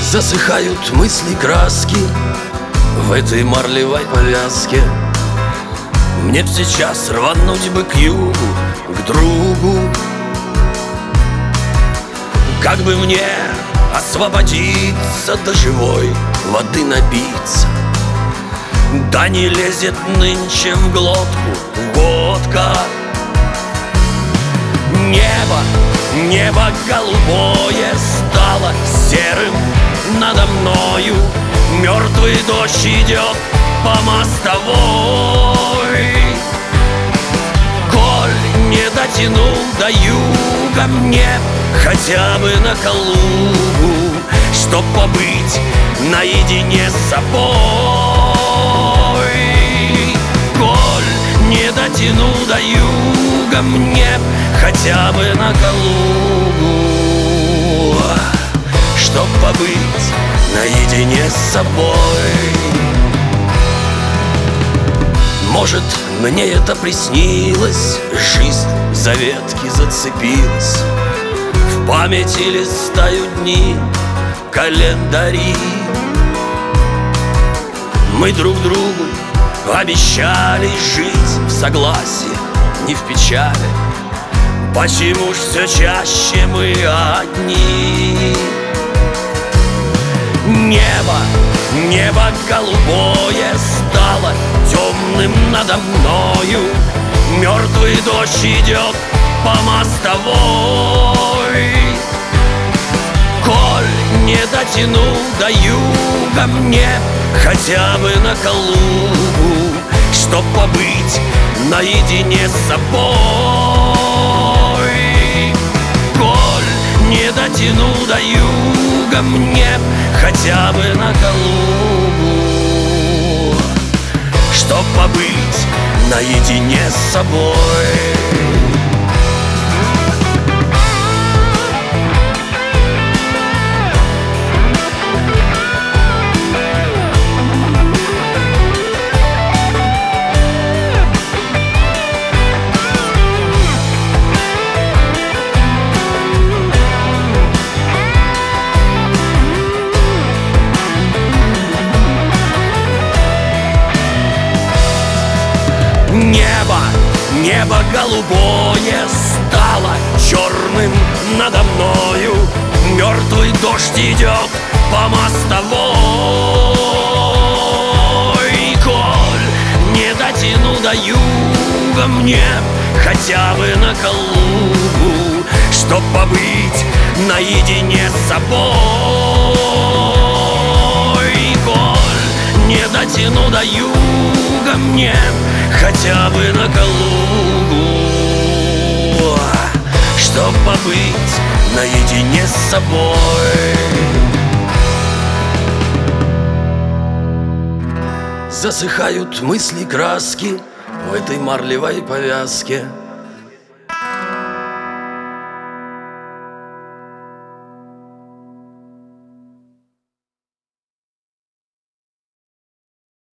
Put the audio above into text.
Засыхают мысли, краски в этой марлевой повязке. Мне б сейчас рвануть бы к югу, к другу. Как бы мне освободиться, до живой воды напиться? Да не лезет нынче в глотку водка. Небо голубое стало серым надо мною. Мертвый дождь идет по мостовой. Коль не дотянул до юга, мне хотя бы на Калугу, чтоб побыть наедине с собой. Коль не дотянул до юга, мне хотя бы на Калугу, чтоб побыть наедине с собой. Может, мне это приснилось, жизнь за ветки зацепилась, в памяти листают дни, календари. Мы друг другу обещали жить в согласии, не в печали. Почему ж все чаще мы одни? Небо голубое стало темным надо мною. Мертвый дождь идет по мостовой. Коль не дотянул до юга, мне хотя бы на Калугу, чтоб побыть наедине с собой. Коль не дотянул до юга, мне хотя бы на Калугу, чтоб побыть наедине с собой. Небо голубое стало черным надо мною. Мертвый дождь идет по мостовой. Коль не дотянул до юга, мне хотя бы на Калугу, чтоб побыть наедине с собой. Коль не дотянул до юга, мне хотя бы на Калугу, чтоб побыть наедине с собой. Засыхают мысли, краски в этой марлевой повязке.